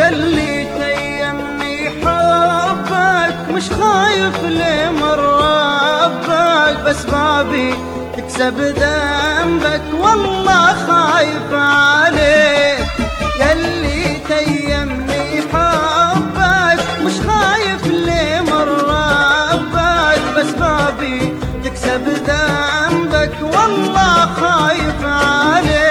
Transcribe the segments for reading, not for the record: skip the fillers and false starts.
يلي تيمني حبك مش خايف لمن ربك، بس بابي تكسب ذنبك والله خايف عليك. يلي تيمني حبك مش خايف لمن ربك، بس بابي تكسب ذنبك والله خايف عليك.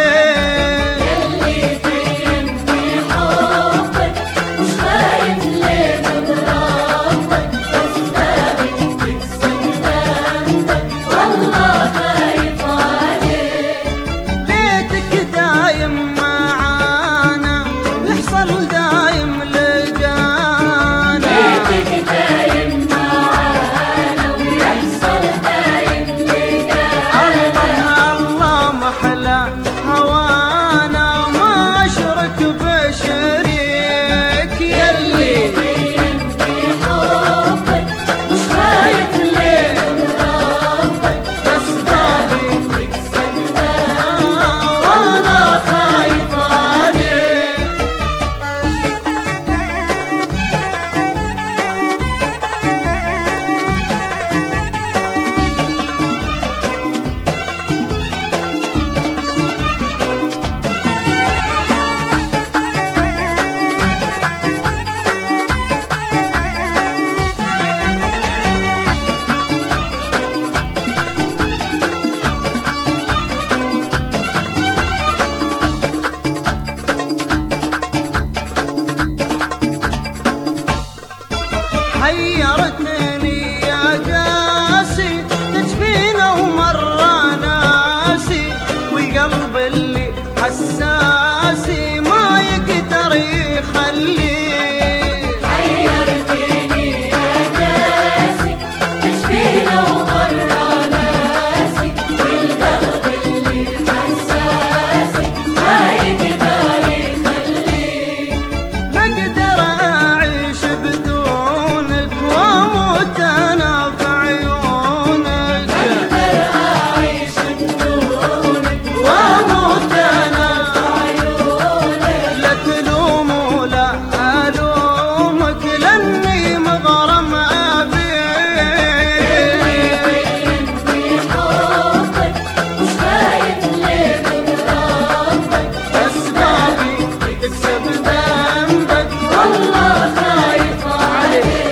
حيرتني يا قاسي تجفينا ومرة ناسي، والقلب اللي حساسي ما يقدر يخليه. حيرتني يا قاسي تجفينا ومرة ناسي، والقلب اللي حساسي ما يقدر يخليه. ما اقدر اعيش بدون واموت انا في عيونك، أقدر أعيش بدونك واموت انا في عيونك. لا تلوم ولا الومك لاني مغرم ابيك. في حبك مش خايف لمن ربك، بس بابي تكسب ذنبك والله خايف عليك.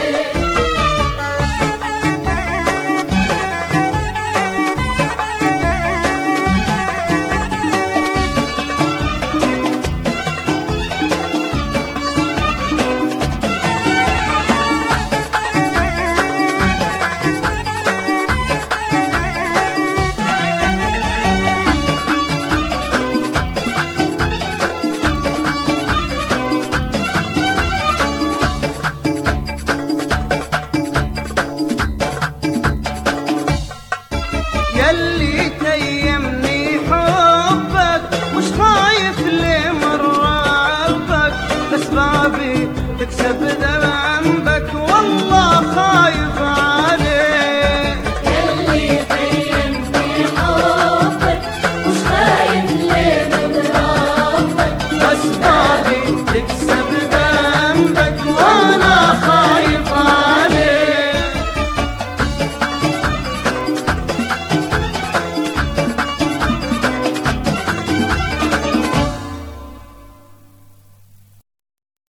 يلي تيمني حبك مش خايف لمن ربك، بس بابي تكسب ذنبك